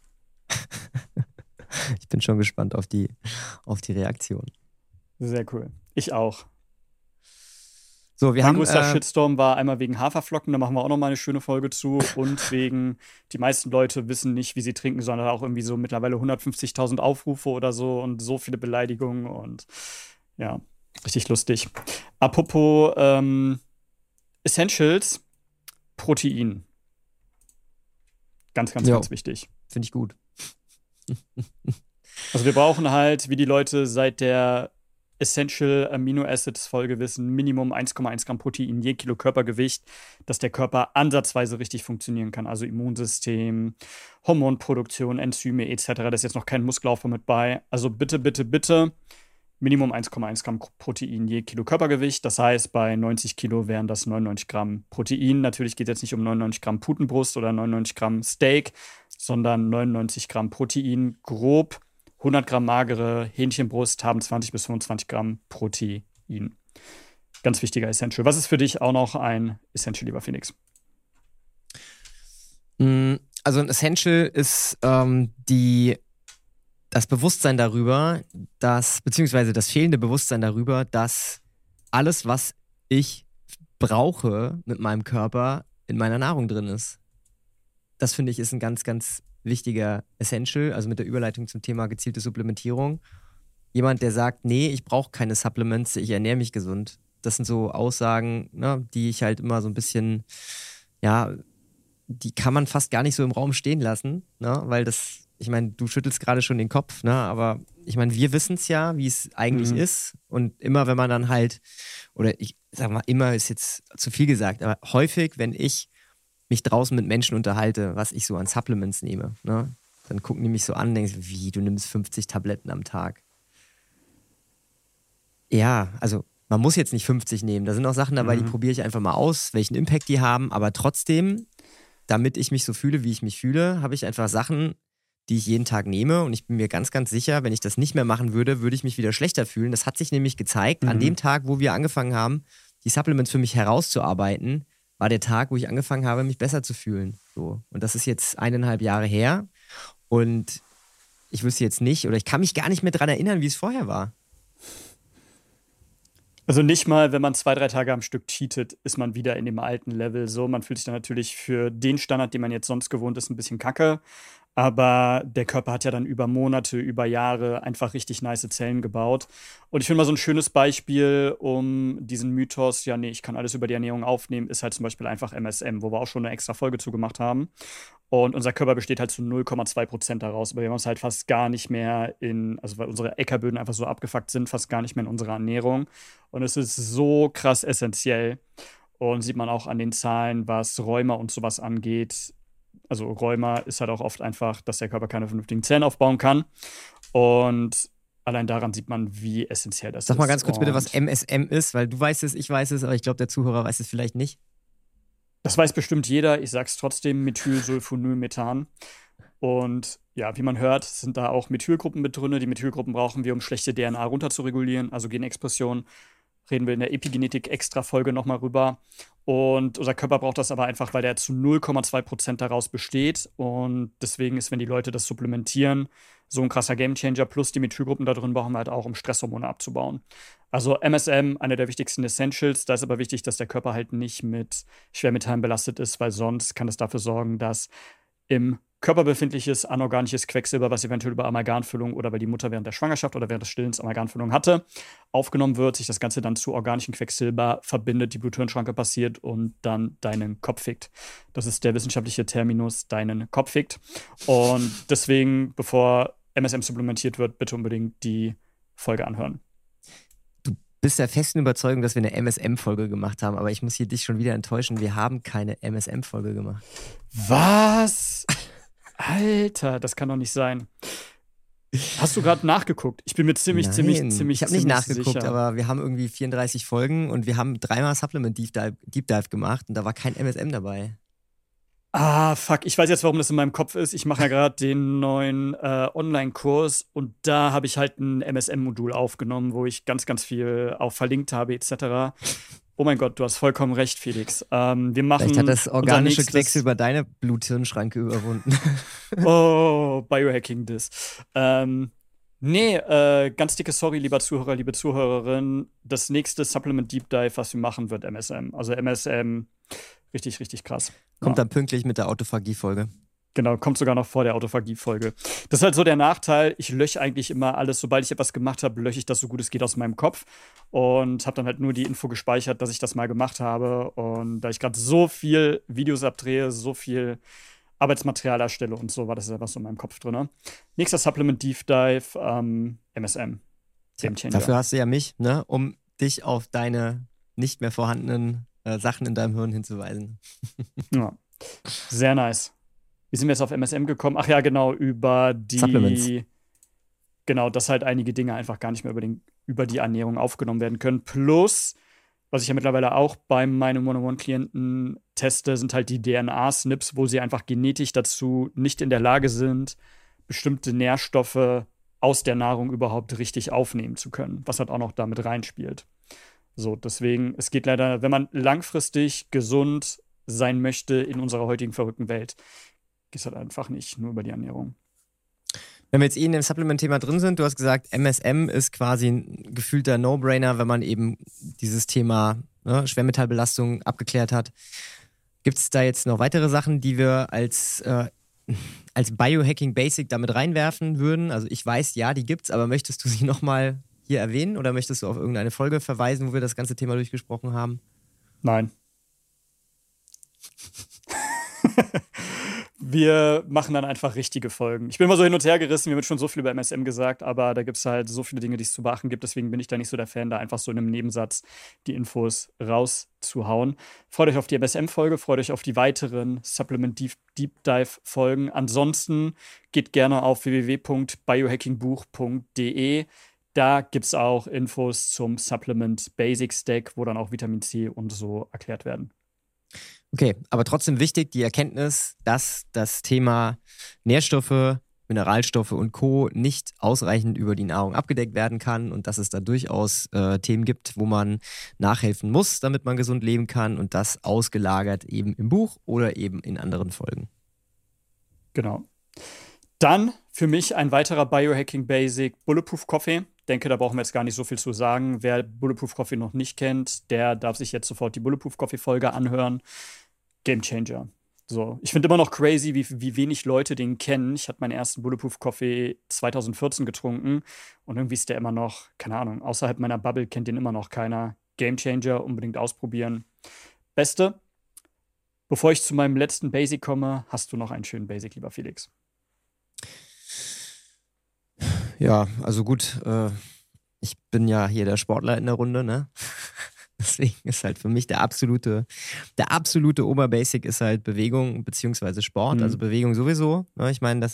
Ich bin schon gespannt auf die Reaktion. Sehr cool. Ich auch. So, mein größter Shitstorm war einmal wegen Haferflocken, da machen wir auch noch mal eine schöne Folge zu. Und wegen, die meisten Leute wissen nicht, wie sie trinken, sondern auch irgendwie so mittlerweile 150.000 Aufrufe oder so und so viele Beleidigungen und ja, richtig lustig. Apropos Essentials, Protein. Ganz, ganz, ganz wichtig. Finde ich gut. Also wir brauchen halt, wie die Leute seit der Essential Amino Acids Folge wissen, Minimum 1,1 Gramm Protein je Kilo Körpergewicht, dass der Körper ansatzweise richtig funktionieren kann. Also Immunsystem, Hormonproduktion, Enzyme etc. Da ist jetzt noch kein Muskelaufbau mit bei. Also bitte, bitte, bitte Minimum 1,1 Gramm Protein je Kilo Körpergewicht. Das heißt, bei 90 Kilo wären das 99 Gramm Protein. Natürlich geht es jetzt nicht um 99 Gramm Putenbrust oder 99 Gramm Steak, sondern 99 Gramm Protein grob. 100 Gramm magere Hähnchenbrust haben 20 bis 25 Gramm Protein. Ganz wichtiger Essential. Was ist für dich auch noch ein Essential, lieber Phoenix? Also ein Essential ist das Bewusstsein darüber, beziehungsweise das fehlende Bewusstsein darüber, dass alles, was ich brauche mit meinem Körper, in meiner Nahrung drin ist. Das finde ich ist ein ganz, ganz wichtiger Essential, also mit der Überleitung zum Thema gezielte Supplementierung. Jemand, der sagt, nee, ich brauche keine Supplements, ich ernähre mich gesund. Das sind so Aussagen, ne, die ich halt immer so ein bisschen, ja, die kann man fast gar nicht so im Raum stehen lassen, ne, weil das, ich meine, du schüttelst gerade schon den Kopf, ne, aber ich meine, wir wissen es ja, wie es eigentlich ist und immer, wenn man dann halt, oder ich sag mal, immer ist jetzt zu viel gesagt, aber häufig, wenn ich mich draußen mit Menschen unterhalte, was ich so an Supplements nehme, ne? Dann gucken die mich so an und denken, wie, du nimmst 50 Tabletten am Tag. Ja, also man muss jetzt nicht 50 nehmen. Da sind auch Sachen dabei, die probiere ich einfach mal aus, welchen Impact die haben. Aber trotzdem, damit ich mich so fühle, wie ich mich fühle, habe ich einfach Sachen, die ich jeden Tag nehme. Und ich bin mir ganz, ganz sicher, wenn ich das nicht mehr machen würde, würde ich mich wieder schlechter fühlen. Das hat sich nämlich gezeigt, an dem Tag, wo wir angefangen haben, die Supplements für mich herauszuarbeiten, war der Tag, wo ich angefangen habe, mich besser zu fühlen. So. Und das ist jetzt 1,5 Jahre her. Und ich wüsste jetzt nicht, oder ich kann mich gar nicht mehr daran erinnern, wie es vorher war. Also nicht mal, wenn man 2, 3 Tage am Stück cheatet, ist man wieder in dem alten Level. So, man fühlt sich dann natürlich für den Standard, den man jetzt sonst gewohnt ist, ein bisschen kacke. Aber der Körper hat ja dann über Monate, über Jahre einfach richtig nice Zellen gebaut. Und ich finde mal so ein schönes Beispiel, um diesen Mythos, ja, nee, ich kann alles über die Ernährung aufnehmen, ist halt zum Beispiel einfach MSM, wo wir auch schon eine extra Folge zugemacht haben. Und unser Körper besteht halt zu 0,2% daraus. Aber wir haben es halt fast gar nicht mehr also weil unsere Äckerböden einfach so abgefuckt sind, fast gar nicht mehr in unserer Ernährung. Und es ist so krass essentiell. Und sieht man auch an den Zahlen, was Rheuma und sowas angeht. Also Rheuma ist halt auch oft einfach, dass der Körper keine vernünftigen Zellen aufbauen kann. Und allein daran sieht man, wie essentiell das ist. Sag mal ganz kurz bitte, was MSM ist, weil du weißt es, ich weiß es, aber ich glaube, der Zuhörer weiß es vielleicht nicht. Das weiß bestimmt jeder. Ich sag's trotzdem: Methylsulfonylmethan. Und ja, wie man hört, sind da auch Methylgruppen mit drin. Die Methylgruppen brauchen wir, um schlechte DNA runterzuregulieren, also Genexpression. Reden wir in der Epigenetik-Extra-Folge nochmal rüber. Und unser Körper braucht das aber einfach, weil der zu 0,2% daraus besteht. Und deswegen ist, wenn die Leute das supplementieren, so ein krasser Gamechanger. Plus die Methylgruppen da drin brauchen wir halt auch, um Stresshormone abzubauen. Also MSM, einer der wichtigsten Essentials. Da ist aber wichtig, dass der Körper halt nicht mit Schwermetallen belastet ist, weil sonst kann es dafür sorgen, dass im Körper befindliches anorganisches Quecksilber, was eventuell über Amalgamfüllung oder weil die Mutter während der Schwangerschaft oder während des Stillens Amalgamfüllung hatte, aufgenommen wird, sich das Ganze dann zu organischem Quecksilber verbindet, die Blut-Hirn-Schranke passiert und dann deinen Kopf fickt. Das ist der wissenschaftliche Terminus, deinen Kopf fickt. Und deswegen, bevor MSM supplementiert wird, bitte unbedingt die Folge anhören. Du bist der festen Überzeugung, dass wir eine MSM-Folge gemacht haben, aber ich muss hier dich schon wieder enttäuschen, wir haben keine MSM-Folge gemacht. Was? Alter, das kann doch nicht sein. Hast du gerade nachgeguckt? Ich bin mir ziemlich Ich habe nicht nachgeguckt, sicher. aber wir haben irgendwie 34 Folgen und wir haben 3-mal Supplement Deep Dive gemacht und da war kein MSM dabei. Ah, fuck. Ich weiß jetzt, warum das in meinem Kopf ist. Ich mache ja gerade den neuen Online-Kurs und da habe ich halt ein MSM-Modul aufgenommen, wo ich ganz, ganz viel auch verlinkt habe, etc. Oh mein Gott, du hast vollkommen recht, Felix. Wir machen Vielleicht hat das organische unser Quecksilber deine Blut-Hirn-Schranke überwunden. Oh, Biohacking das. Ganz dicke Sorry, lieber Zuhörer, liebe Zuhörerin. Das nächste Supplement Deep Dive, was wir machen, wird MSM. Also MSM, richtig, richtig krass. Kommt dann pünktlich mit der Autophagie-Folge. Genau, kommt sogar noch vor der Autophagie-Folge. Das ist halt so der Nachteil. Ich lösche eigentlich immer alles. Sobald ich etwas gemacht habe, lösche ich das so gut es geht aus meinem Kopf. Und habe dann halt nur die Info gespeichert, dass ich das mal gemacht habe. Und da ich gerade so viel Videos abdrehe, so viel Arbeitsmaterial erstelle und so, war das einfach so in meinem Kopf drin. Nächster Supplement Deep Dive, MSM. Gamechanger. Dafür hast du ja mich, ne, um dich auf deine nicht mehr vorhandenen Sachen in deinem Hirn hinzuweisen. Ja, sehr nice. Wie sind wir jetzt auf MSM gekommen? Ach ja, genau, über die Supplements. Genau, dass halt einige Dinge einfach gar nicht mehr über die Ernährung aufgenommen werden können. Plus, was ich ja mittlerweile auch bei meinen One-on-One-Klienten teste, sind halt die DNA-Snips, wo sie einfach genetisch dazu nicht in der Lage sind, bestimmte Nährstoffe aus der Nahrung überhaupt richtig aufnehmen zu können, was halt auch noch damit reinspielt. So, deswegen, es geht leider, wenn man langfristig gesund sein möchte in unserer heutigen verrückten Welt, geht es halt einfach nicht nur über die Ernährung. Wenn wir jetzt in dem Supplement-Thema drin sind, du hast gesagt, MSM ist quasi ein gefühlter No-Brainer, wenn man eben dieses Thema Schwermetallbelastung abgeklärt hat. Gibt es da jetzt noch weitere Sachen, die wir als Biohacking Basic damit reinwerfen würden? Also ich weiß, ja, die gibt's, aber möchtest du sie nochmal hier erwähnen oder möchtest du auf irgendeine Folge verweisen, wo wir das ganze Thema durchgesprochen haben? Nein. Wir machen dann einfach richtige Folgen. Ich bin immer so hin und her gerissen, mir wird schon so viel über MSM gesagt, aber da gibt es halt so viele Dinge, die es zu beachten gibt. Deswegen bin ich da nicht so der Fan, da einfach so in einem Nebensatz die Infos rauszuhauen. Freut euch auf die MSM-Folge, freut euch auf die weiteren Supplement Deep Dive-Folgen. Ansonsten geht gerne auf www.biohackingbuch.de. Da gibt es auch Infos zum Supplement Basics Deck, wo dann auch Vitamin C und so erklärt werden. Okay, aber trotzdem wichtig, die Erkenntnis, dass das Thema Nährstoffe Mineralstoffe und Co. nicht ausreichend über die Nahrung abgedeckt werden kann und dass es da durchaus Themen gibt, wo man nachhelfen muss, damit man gesund leben kann und das ausgelagert eben im Buch oder eben in anderen Folgen. Genau. Dann für mich ein weiterer Biohacking-Basic, Bulletproof Coffee. Denke, da brauchen wir jetzt gar nicht so viel zu sagen. Wer Bulletproof Coffee noch nicht kennt, der darf sich jetzt sofort die Bulletproof Coffee-Folge anhören. Game Changer. So, ich finde immer noch crazy, wie wenig Leute den kennen. Ich hatte meinen ersten Bulletproof Coffee 2014 getrunken und irgendwie ist der immer noch, keine Ahnung, außerhalb meiner Bubble kennt den immer noch keiner. Game Changer, unbedingt ausprobieren. Beste. Bevor ich zu meinem letzten Basic komme, hast du noch einen schönen Basic, lieber Felix? Ja, also gut, ich bin ja hier der Sportler in der Runde, ne? Deswegen ist halt für mich der absolute Oberbasic ist halt Bewegung beziehungsweise Sport, also Bewegung sowieso. Ne? Ich meine, das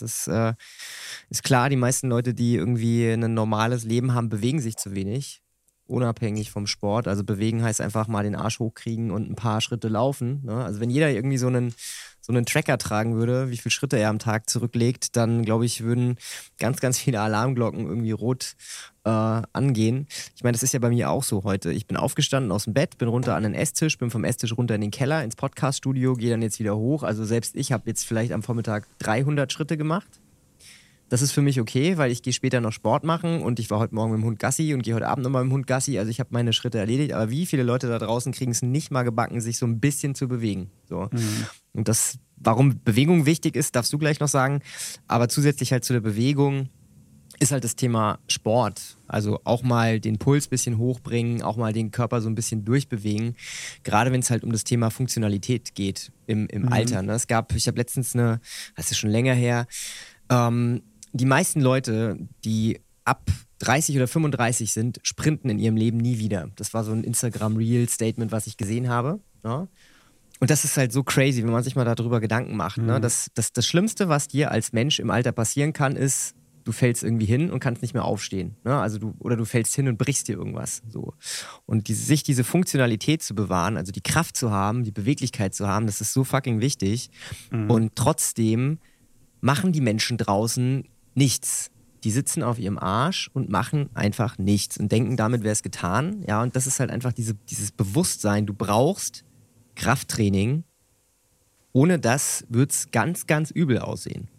ist klar, die meisten Leute, die irgendwie ein normales Leben haben, bewegen sich zu wenig, unabhängig vom Sport. Also bewegen heißt einfach mal den Arsch hochkriegen und ein paar Schritte laufen. Ne? Also wenn jeder irgendwie so einen Tracker tragen würde, wie viele Schritte er am Tag zurücklegt, dann glaube ich, würden ganz, ganz viele Alarmglocken irgendwie rot angehen. Ich meine, das ist ja bei mir auch so heute. Ich bin aufgestanden aus dem Bett, bin runter an den Esstisch, bin vom Esstisch runter in den Keller, ins Podcaststudio, gehe dann jetzt wieder hoch. Also selbst ich habe jetzt vielleicht am Vormittag 300 Schritte gemacht. Das ist für mich okay, weil ich gehe später noch Sport machen und ich war heute Morgen mit dem Hund Gassi und gehe heute Abend nochmal mit dem Hund Gassi. Also ich habe meine Schritte erledigt, aber wie viele Leute da draußen kriegen es nicht mal gebacken, sich so ein bisschen zu bewegen. So. Und das, warum Bewegung wichtig ist, darfst du gleich noch sagen. Aber zusätzlich halt zu der Bewegung ist halt das Thema Sport. Also auch mal den Puls ein bisschen hochbringen, auch mal den Körper so ein bisschen durchbewegen. Gerade wenn es halt um das Thema Funktionalität geht im Alter. Ne? Ich habe letztens das ist schon länger her, die meisten Leute, die ab 30 oder 35 sind, sprinten in ihrem Leben nie wieder. Das war so ein Instagram-Reel-Statement, was ich gesehen habe. Ne? Und das ist halt so crazy, wenn man sich mal darüber Gedanken macht. Ne? Das Schlimmste, was dir als Mensch im Alter passieren kann, ist, du fällst irgendwie hin und kannst nicht mehr aufstehen. Ne? Also du fällst hin und brichst dir irgendwas. So. Und sich diese Funktionalität zu bewahren, also die Kraft zu haben, die Beweglichkeit zu haben, das ist so fucking wichtig. Und trotzdem machen die Menschen draußen nichts. Die sitzen auf ihrem Arsch und machen einfach nichts und denken, damit wäre es getan. Ja, und das ist halt einfach dieses Bewusstsein, du brauchst Krafttraining. Ohne das wird es ganz, ganz übel aussehen.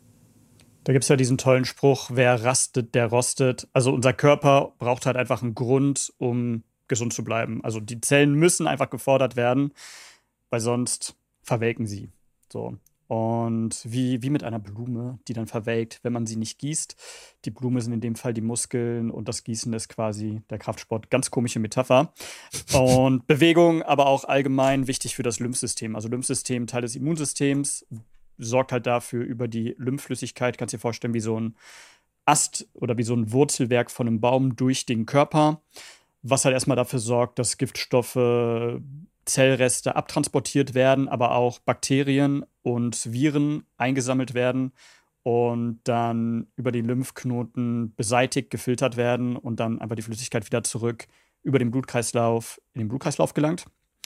Da gibt es ja diesen tollen Spruch, wer rastet, der rostet. Also unser Körper braucht halt einfach einen Grund, um gesund zu bleiben. Also die Zellen müssen einfach gefordert werden, weil sonst verwelken sie. So. Und wie mit einer Blume, die dann verwelkt, wenn man sie nicht gießt. Die Blume sind in dem Fall die Muskeln und das Gießen ist quasi der Kraftsport. Ganz komische Metapher. Und Bewegung, aber auch allgemein wichtig für das Lymphsystem. Also Lymphsystem, Teil des Immunsystems, sorgt halt dafür über die Lymphflüssigkeit, kannst dir vorstellen, wie so ein Ast oder wie so ein Wurzelwerk von einem Baum durch den Körper, was halt erstmal dafür sorgt, dass Giftstoffe, Zellreste abtransportiert werden, aber auch Bakterien und Viren eingesammelt werden und dann über die Lymphknoten beseitigt, gefiltert werden und dann einfach die Flüssigkeit wieder zurück über den Blutkreislauf in den Blutkreislauf gelangt.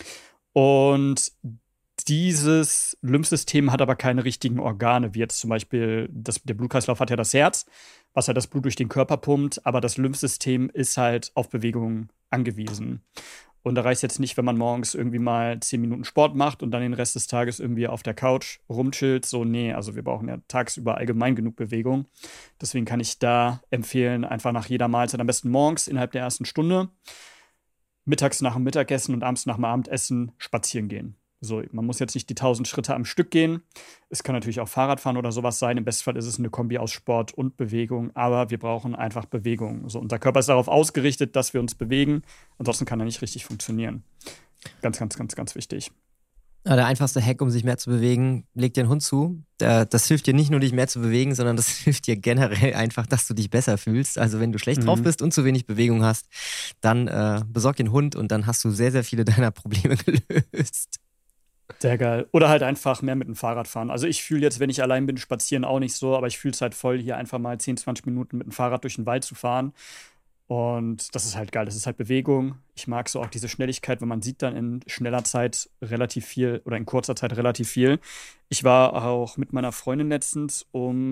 Und dieses Lymphsystem hat aber keine richtigen Organe, wie jetzt zum Beispiel der Blutkreislauf hat ja das Herz, was halt das Blut durch den Körper pumpt, aber das Lymphsystem ist halt auf Bewegung angewiesen. Und da reicht es jetzt nicht, wenn man morgens irgendwie mal 10 Minuten Sport macht und dann den Rest des Tages irgendwie auf der Couch rumchillt. So, nee, also wir brauchen ja tagsüber allgemein genug Bewegung. Deswegen kann ich da empfehlen, einfach nach jeder Mahlzeit, am besten morgens innerhalb der ersten Stunde, mittags nach dem Mittagessen und abends nach dem Abendessen spazieren gehen. So, man muss jetzt nicht die 1000 Schritte am Stück gehen. Es kann natürlich auch Fahrradfahren oder sowas sein. Im Bestfall ist es eine Kombi aus Sport und Bewegung. Aber wir brauchen einfach Bewegung. So, unser Körper ist darauf ausgerichtet, dass wir uns bewegen. Ansonsten kann er nicht richtig funktionieren. Ganz, ganz, ganz, ganz wichtig. Ja, der einfachste Hack, um sich mehr zu bewegen, leg dir einen Hund zu. Das hilft dir nicht nur, dich mehr zu bewegen, sondern das hilft dir generell einfach, dass du dich besser fühlst. Also wenn du schlecht drauf bist und zu wenig Bewegung hast, dann besorg dir einen Hund und dann hast du sehr, sehr viele deiner Probleme gelöst. Sehr geil. Oder halt einfach mehr mit dem Fahrrad fahren. Also ich fühle jetzt, wenn ich allein bin, spazieren auch nicht so, aber ich fühle es halt voll, hier einfach mal 10, 20 Minuten mit dem Fahrrad durch den Wald zu fahren. Und das ist halt geil. Das ist halt Bewegung. Ich mag so auch diese Schnelligkeit, wenn man sieht dann in schneller Zeit relativ viel oder in kurzer Zeit relativ viel. Ich war auch mit meiner Freundin letztens um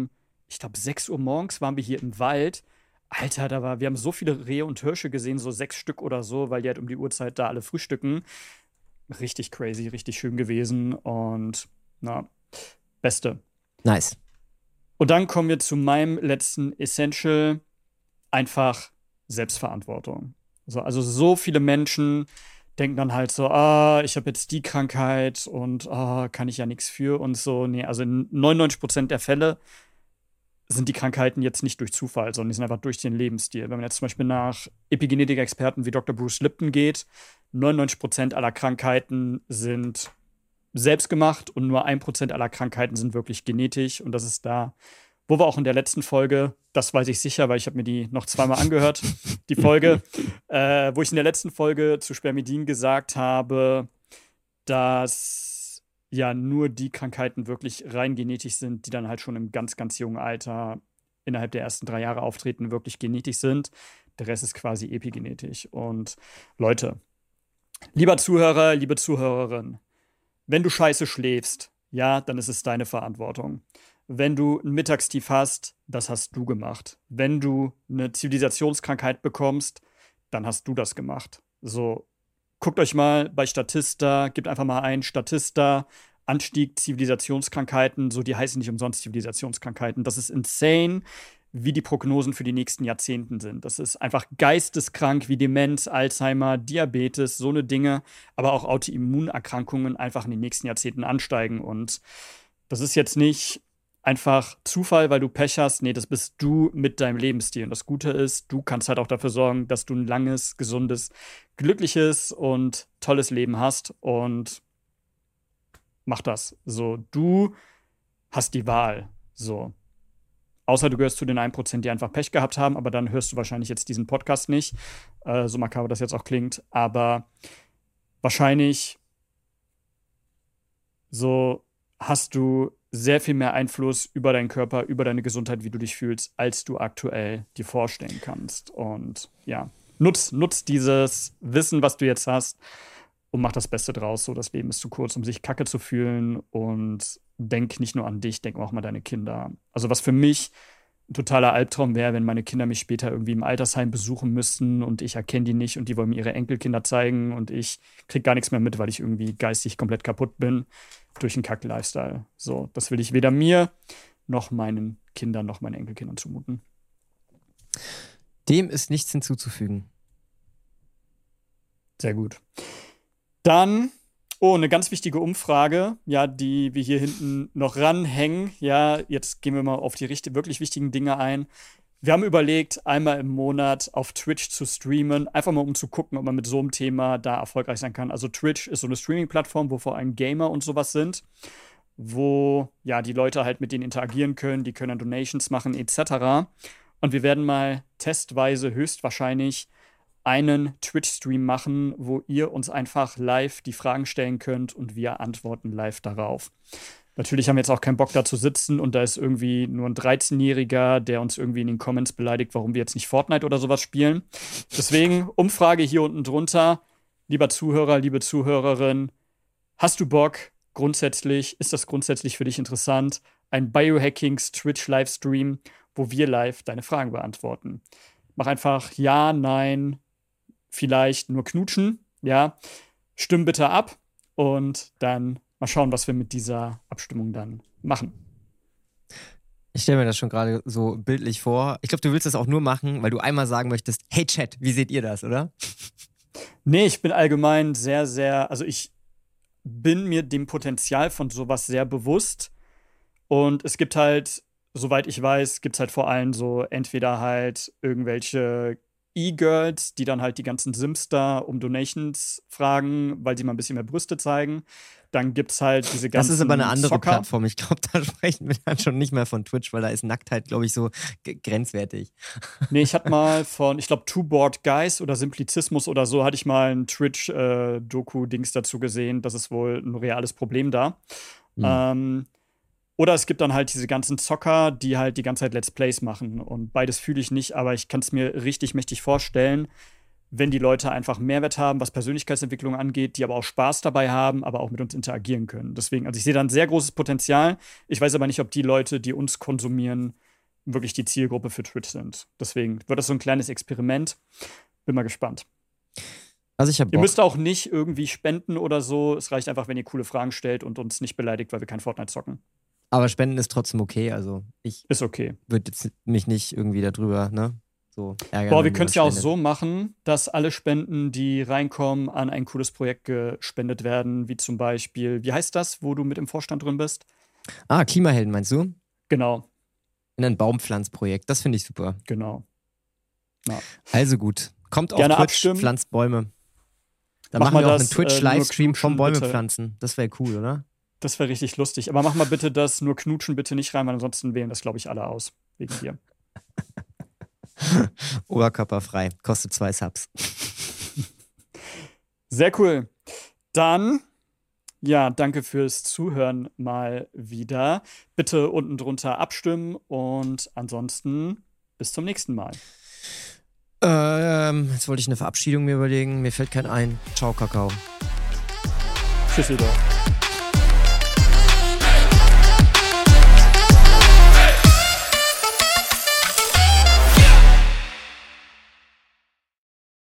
ich glaube, 6 Uhr morgens waren wir hier im Wald. Alter, wir haben so viele Rehe und Hirsche gesehen, so 6 Stück oder so, weil die halt um die Uhrzeit da alle frühstücken. Richtig crazy, richtig schön gewesen und na, Beste. Nice. Und dann kommen wir zu meinem letzten Essential, einfach Selbstverantwortung. Also viele Menschen denken dann halt so, ich habe jetzt die Krankheit und kann ich ja nichts für und so. Nee, also in 99% der Fälle sind die Krankheiten jetzt nicht durch Zufall, sondern die sind einfach durch den Lebensstil. Wenn man jetzt zum Beispiel nach Epigenetik-Experten wie Dr. Bruce Lipton geht, 99% aller Krankheiten sind selbstgemacht und nur 1% aller Krankheiten sind wirklich genetisch. Und das ist da, wo wir auch in der letzten Folge, das weiß ich sicher, weil ich habe mir die noch zweimal angehört, die Folge, wo ich in der letzten Folge zu Spermidin gesagt habe, dass ja nur die Krankheiten wirklich rein genetisch sind, die dann halt schon im ganz, ganz jungen Alter innerhalb der ersten 3 Jahre auftreten, wirklich genetisch sind. Der Rest ist quasi epigenetisch. Und Leute, lieber Zuhörer, liebe Zuhörerin, wenn du scheiße schläfst, ja, dann ist es deine Verantwortung. Wenn du ein Mittagstief hast, das hast du gemacht. Wenn du eine Zivilisationskrankheit bekommst, dann hast du das gemacht. So, guckt euch mal bei Statista, gebt einfach mal ein, Statista, Anstieg Zivilisationskrankheiten, so, die heißen nicht umsonst Zivilisationskrankheiten. Das ist insane, wie die Prognosen für die nächsten Jahrzehnten sind. Das ist einfach geisteskrank, wie Demenz, Alzheimer, Diabetes, so eine Dinge, aber auch Autoimmunerkrankungen einfach in den nächsten Jahrzehnten ansteigen. Und das ist jetzt nicht einfach Zufall, weil du Pech hast. Nee, das bist du mit deinem Lebensstil. Und das Gute ist, du kannst halt auch dafür sorgen, dass du ein langes, gesundes, glückliches und tolles Leben hast. Und mach das. So, du hast die Wahl. So. Außer du gehörst zu den 1%, die einfach Pech gehabt haben, aber dann hörst du wahrscheinlich jetzt diesen Podcast nicht. So makaber das jetzt auch klingt. Aber wahrscheinlich so hast du sehr viel mehr Einfluss über deinen Körper, über deine Gesundheit, wie du dich fühlst, als du aktuell dir vorstellen kannst. Und ja, nutz dieses Wissen, was du jetzt hast, und mach das Beste draus. So, das Leben ist zu kurz, um sich kacke zu fühlen. Und denk nicht nur an dich, denk auch mal an deine Kinder. Also was für mich ein totaler Albtraum wäre, wenn meine Kinder mich später irgendwie im Altersheim besuchen müssten und ich erkenne die nicht und die wollen mir ihre Enkelkinder zeigen und ich krieg gar nichts mehr mit, weil ich irgendwie geistig komplett kaputt bin durch einen Kack-Lifestyle. So, das will ich weder mir noch meinen Kindern noch meinen Enkelkindern zumuten. Dem ist nichts hinzuzufügen. Sehr gut. Dann, eine ganz wichtige Umfrage, ja, die wir hier hinten noch ranhängen. Ja, jetzt gehen wir mal auf die wirklich wichtigen Dinge ein. Wir haben überlegt, einmal im Monat auf Twitch zu streamen, einfach mal um zu gucken, ob man mit so einem Thema da erfolgreich sein kann. Also Twitch ist so eine Streaming-Plattform, wo vor allem Gamer und sowas sind, wo ja die Leute halt mit denen interagieren können, die können dann Donations machen etc. Und wir werden mal testweise höchstwahrscheinlich einen Twitch-Stream machen, wo ihr uns einfach live die Fragen stellen könnt und wir antworten live darauf. Natürlich haben wir jetzt auch keinen Bock da zu sitzen und da ist irgendwie nur ein 13-Jähriger, der uns irgendwie in den Comments beleidigt, warum wir jetzt nicht Fortnite oder sowas spielen. Deswegen Umfrage hier unten drunter. Lieber Zuhörer, liebe Zuhörerin, hast du Bock grundsätzlich, ist das grundsätzlich für dich interessant, ein Biohackings Twitch-Livestream, wo wir live deine Fragen beantworten? Mach einfach ja, nein, vielleicht nur knutschen, ja. Stimm bitte ab und dann mal schauen, was wir mit dieser Abstimmung dann machen. Ich stelle mir das schon gerade so bildlich vor. Ich glaube, du willst das auch nur machen, weil du einmal sagen möchtest, hey Chat, wie seht ihr das, oder? Nee, ich bin allgemein sehr, sehr, also ich bin mir dem Potenzial von sowas sehr bewusst und es gibt halt, soweit ich weiß, gibt es halt vor allem so entweder halt irgendwelche E-Girls, die dann halt die ganzen Sims da um Donations fragen, weil sie mal ein bisschen mehr Brüste zeigen. Dann gibt es halt diese ganzen Das ist aber eine andere Zocker. Plattform. Ich glaube, da sprechen wir dann schon nicht mehr von Twitch, weil da ist Nacktheit, glaube ich, so grenzwertig. Nee, ich hatte mal von, ich glaube, Two Bored Guys oder Simplizismus oder so, hatte ich mal ein Twitch-Doku-Dings dazu gesehen. Das ist wohl ein reales Problem da. Oder es gibt dann halt diese ganzen Zocker, die halt die ganze Zeit Let's Plays machen. Und beides fühle ich nicht, aber ich kann es mir richtig mächtig vorstellen, wenn die Leute einfach Mehrwert haben, was Persönlichkeitsentwicklung angeht, die aber auch Spaß dabei haben, aber auch mit uns interagieren können. Deswegen, also ich sehe da ein sehr großes Potenzial. Ich weiß aber nicht, ob die Leute, die uns konsumieren, wirklich die Zielgruppe für Twitch sind. Deswegen wird das so ein kleines Experiment. Bin mal gespannt. Also ich habe Ihr Bock. müsst auch nicht irgendwie spenden oder so. Es reicht einfach, wenn ihr coole Fragen stellt und uns nicht beleidigt, weil wir kein Fortnite zocken. Aber Spenden ist trotzdem okay. Also ich Ist okay. würde jetzt mich nicht irgendwie darüber, ne, so ärgern. Boah, wenn wir können es ja auch jemand so machen, dass alle Spenden, die reinkommen, an ein cooles Projekt gespendet werden, wie zum Beispiel, wie heißt das, wo du mit im Vorstand drin bist? spendet. Ah, Klimahelden meinst du? Genau, In ein Baumpflanzprojekt. Das finde ich super. genau. Ja. Also gut. Kommt auf Gerne Twitch, abstimmen. pflanzt Bäume. Dann Mach machen mal wir auch das, einen Twitch-Livestream nur vom knutschen, Bäume bitte. pflanzen. Das wäre cool, oder? Das wäre richtig lustig. Aber mach mal bitte das nur knutschen bitte nicht rein, weil ansonsten wählen das, glaube ich, alle aus. Wegen dir. Oberkörperfrei. Kostet 2 Subs. Sehr cool. Dann, ja, danke fürs Zuhören mal wieder. Bitte unten drunter abstimmen und ansonsten bis zum nächsten Mal. Jetzt wollte ich eine Verabschiedung mir überlegen. Mir fällt kein ein. Ciao, Kakao. Tschüsseldorf.